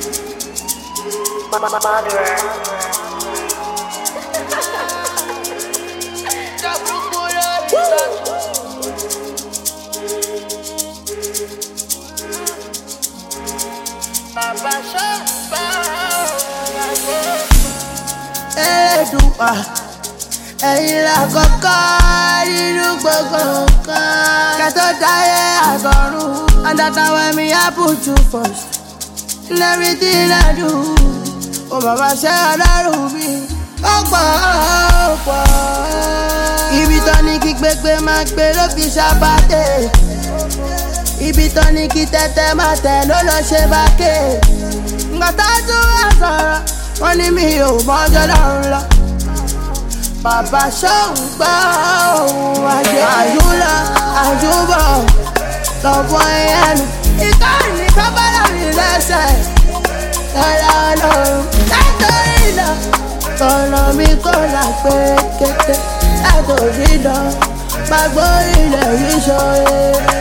Elédùà, ẹ̀yin la kọ́kọ́ nínú gbogbo nǹkan. Kẹ́ tó dáyé àgọ́rùn, and that na when me I put you first in everything I do. Oh mama ṣe ọlọ́run mi, ó pọ̀. Ibi tó ní kí gbégbé máa gbé ló fi ṣàbàtẹ̀. Ibi tó ní kí tẹ́tẹ́ máa tẹ̀ ló lọ ṣe bákè. Nǹkan tó tún wá sọ̀rọ̀, wọ́n ní mi ò mọ́jọ́ lọ́run lọ. Bàbá ṣóhùn gbọ́ ohun àjùlọ àjùbọ̀ lọ́pọ̀ ẹnu. Ìkọ́ni kábàlà mi lẹ́sẹ̀ lọ́la ọlọ́run. Látòrí lọ, ọ̀nà mi kò là pé kété. Látòrí lọ, gbàgbọ́ ilẹ̀ yìí ṣòye.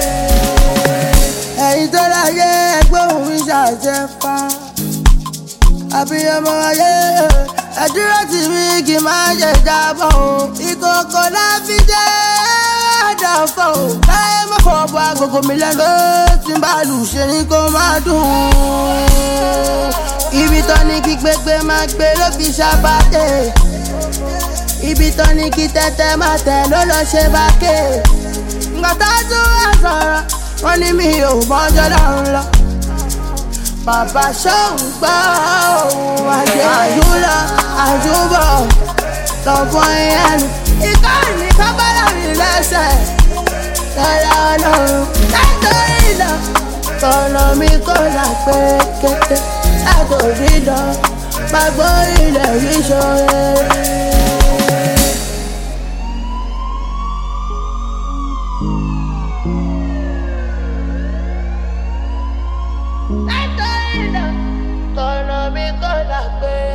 Ẹ̀yin tó láyé ẹgbẹ́ òun mi ṣàṣẹ pa. Àbíyamọ ayé ẹ̀dúró tì mí kì máa jẹ jábọ̀ o. Ìkòkò náà fi jẹ́ àdàfọ̀ o. Láyé má fọwọ́ agogo mi lẹ́nu tí n bá lù ṣe ni kó máa dùn. Ibi tó ní kí gbégbé máa gbé ló fi ṣàbàtẹ̀. Ibi tó ní kí tẹ́tẹ́ máa tẹ̀ ló lọ ṣe bákè. Nǹkan tó tún wá sọ̀rọ̀, wọ́n ní mi ò mọ́jọ́ lọ́run lọ. Bàbá ṣóhùn gbọ́ ohun àjùlọ àjùbọ̀ lọ́pọ̀ ẹnu. Ìkọ́ni kábàlà mi lẹ́sẹ̀ lọ́la ọlọ́run. Látòrí lọ, ọ̀nà mi kò là pé kété. Látòrí lọ, gbàgbọ́ ilẹ̀ yìí ṣòye. Ọ̀nà mi kò là pé